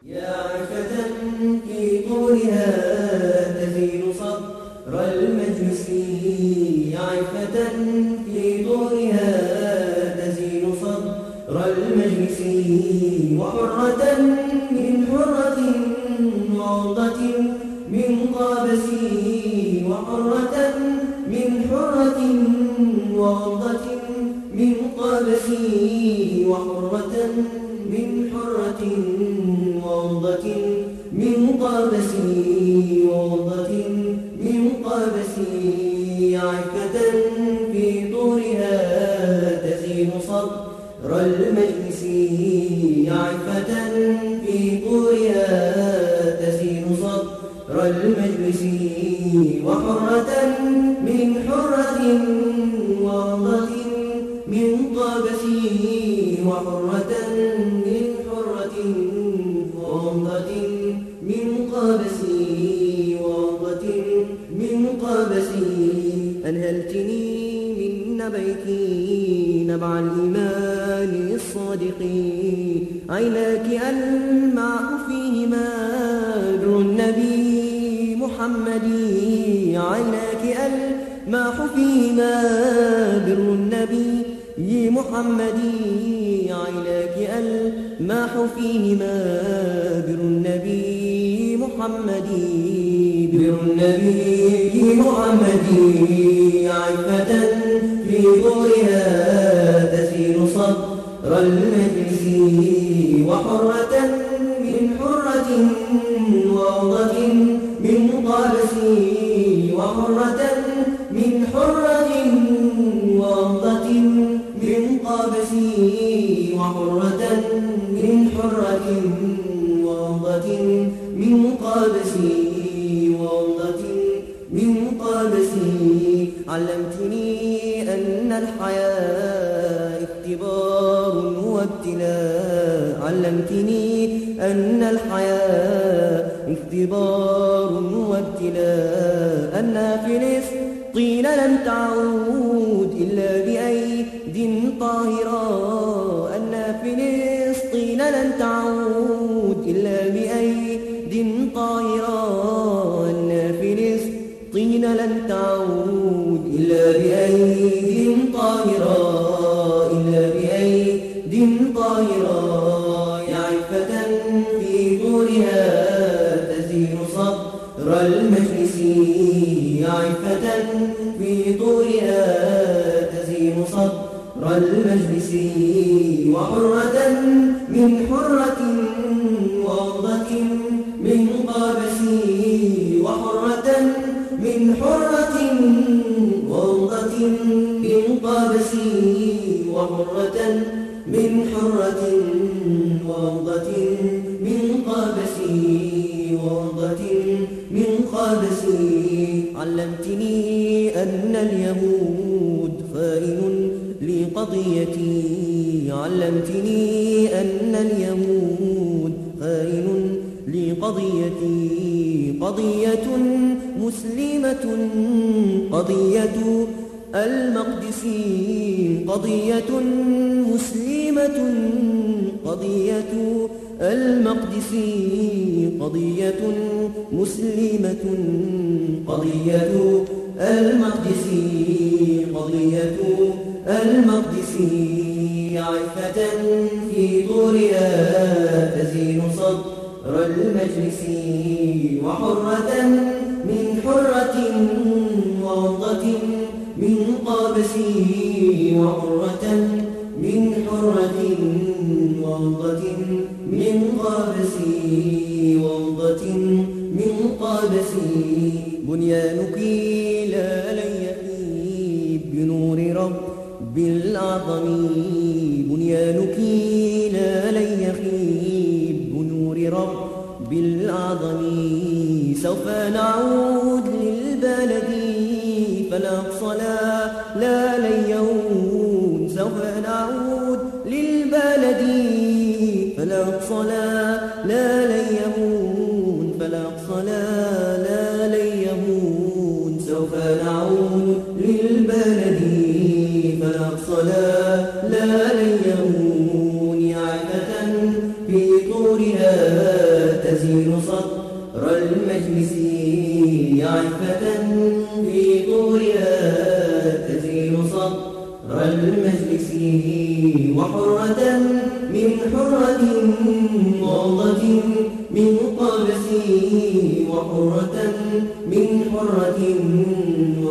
يا عفة في طولها تزين صدر المجلس، يا عفة في طولها تزين صدر المجلس، وحرة من حرة وعوضة من قابس، وحرة من حرة وعوضة من قابس، وحرة من حرة وعوضة من قابس، وعوضة من قابس، يا عفة في طولها تزين صدر المجلس، يا عفة في طولها تزين صدر المجلس، وحرة من حرة وعوضة من قابس، وحرة من حرة وعوضة من قابس، وعوضة من قابس. أنهلتني من نبيك نبع الإيمان الصادق، عيناك ألمع فيهما در النبي محمد، عيناك ألمع فيهما در النبي محمد، عيناك ألمع فيهما در النبي محمد، در النبي محمد، عفة في طولها تزين صدر المجلس، وحرة من حرة وعوضة من قابس، وحرة من حرة وعوضة من قابس، وحرة من حرة وعوضة من قابس، وعوضة من قابس. علمتني أن الحياة اختبار وابتلاء، علمتني أن الحياة اختبار وابتلاء، أن فلسطين لن تعود إلا بأيد طاهرة، أن فلسطين لن تعود إلا بأيد طاهرة، أن فلسطين لن تعود إلا بأيد طاهرة، إلا بأيد طاهرة، يا عفة في طولها تزين صدر المجلس، يا عفة في طولها تزين صدر المجلس، وحرة من حرة وعوضة من قابس، وحرة من حرة وعوضة من قابس، وحرة من حرة وعوضة من قابس، وعوضة من قابس. علمتني أن اليهود خائن لقضيتي، علمتني أن اليهود خائن لقضيتي، قضية مسلمة قضية المقدس، قضية مسلمة قضية المقدس، قضية مسلمة قضية المقدس، قضية المقدس، عفة في طولها تزين صدر المجلس، وحرة من حرة وعوضة من قابس، وحرة من حرة وعوضة من قابس، وعوضة من قابس. بنيانك لا لن يخيب بنور رب الأعظم، بنيانك لا لن يخيب بنور رب الأعظم، سوف نعود للبلد فالأقصى لا لن يهون، سوف نعود للبلد فالأقصى لا لن يهون، فالأقصى لا لن يهون، سوف نعود للبلد فالأقصى لا لن يهون، عفة في طولها تزين صدر المجلس عفة في طورها تزين صدر المجلس وحرة من حرة وعضة من قبس وحرة من حرة